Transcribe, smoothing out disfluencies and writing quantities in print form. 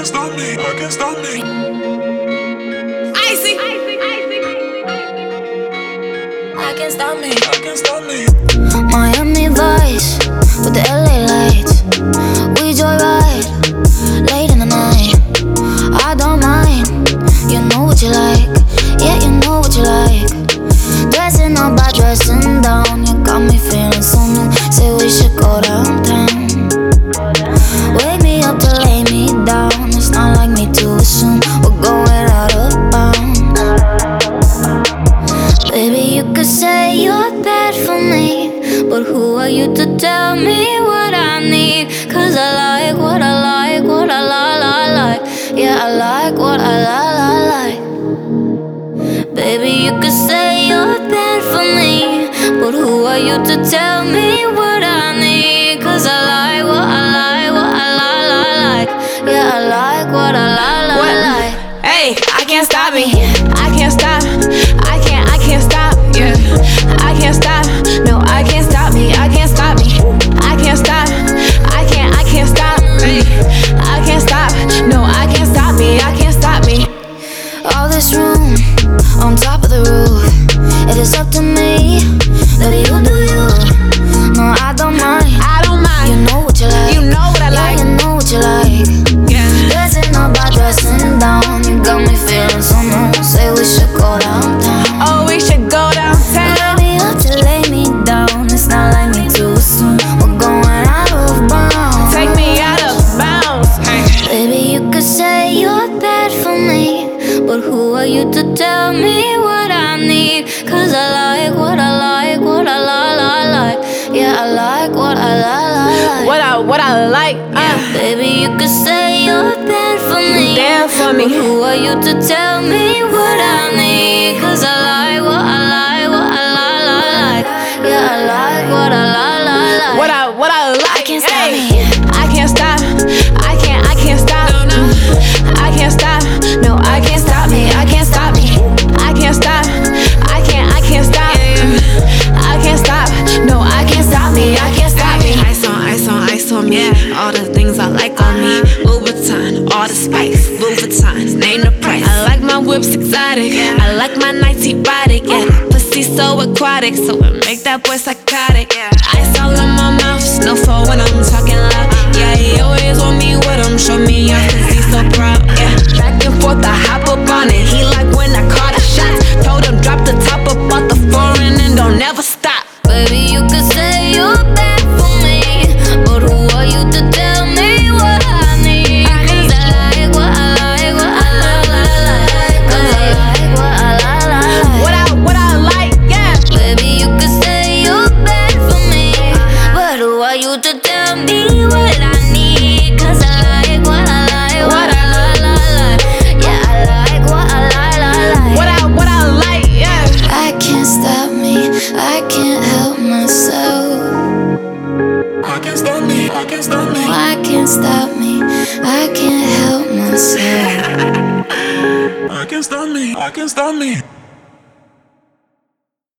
stop me, I can't stop me. Icy. I can't stop me, I can't stop me. Miami Vice with the LA lights. We joyride late in the night. I don't mind, you know what you like. Yeah, you know what you like. Dressing up by dressing down. You got me feeling so new. Say we should go downtown. Wake me up to lay me down. It's not like me to assume we're going out of bounds. Baby, you could say you're bad for me, but who are you to tell me what I need? Cause I like what I like, what I like. Yeah, I like what I like. Baby, you could say you're bad for me, but who are you to tell me what I need? Cause I like what I like, what I like. Yeah, I like what I like. Hey, I can't stop me. I can't stop. I can't stop. Yeah, I can't stop. No, I can't stop me. I can't stop me. I can't stop. I can't stop. Hey, I can't stop. No, I can't stop me. I can't stop me. All this room on top of the roof, it is up to me. Baby, you do you. No, I don't mind. I don't mind. You know what you like. You know what I like. Yeah, you know what you like. Yeah. Dressing up by dressing down. You got me feeling so new. Say we should go downtown. Oh, we should go downtown. Baby, up to lay me down. It's not like me too soon. We're going out of bounds. Take me out of bounds. Hey. Baby, you could say you're bad for me, but who are you to tell me what I need? Cause I like what I like, what I like. Yeah, I like what I like. What I like. Baby, you could say you're bad for me. Bad for me. But who are you to tell me what I need? Cause I like what I like, what I like. Yeah, I like what I like. What I like. I can't stop Hey. me. I can't stop. I can't stop. No. I can't stop. No, I can't stop me. I can't stop me. I can't stop. I can't stop. I can't stop. No, I can't stop me. I can't stop me. Ice on me. All the things I like on me. Louboutin, all the spice. Louboutins, name the price. I like my whips exotic. I like my nights erotic. Yeah, pussy so aquatic, so it make that boy psychotic. Ice all in my mouth, snowfall when I'm talking loud. Yeah, he always want me with him, show me off 'cause he's so proud. Yeah, back and forth, I hop up on it. He like when I call the shots. Told him drop the top up off the foreign and don't never stop. Baby, you could say you're bad for me, but who are you to tell me what I need? Cause I like what I like, what I like. Cause I like what I like. What I like, yeah. Baby, you could say you're bad for me, but who are you to tell me what I need? Cause I like what I like, what I like. Yeah, I like what I like. What I like, yeah. I can't stop me, I can't help myself. I can't stop me, I can't stop me. I can't stop me, I can't help myself. I can't stop me, I can't stop me.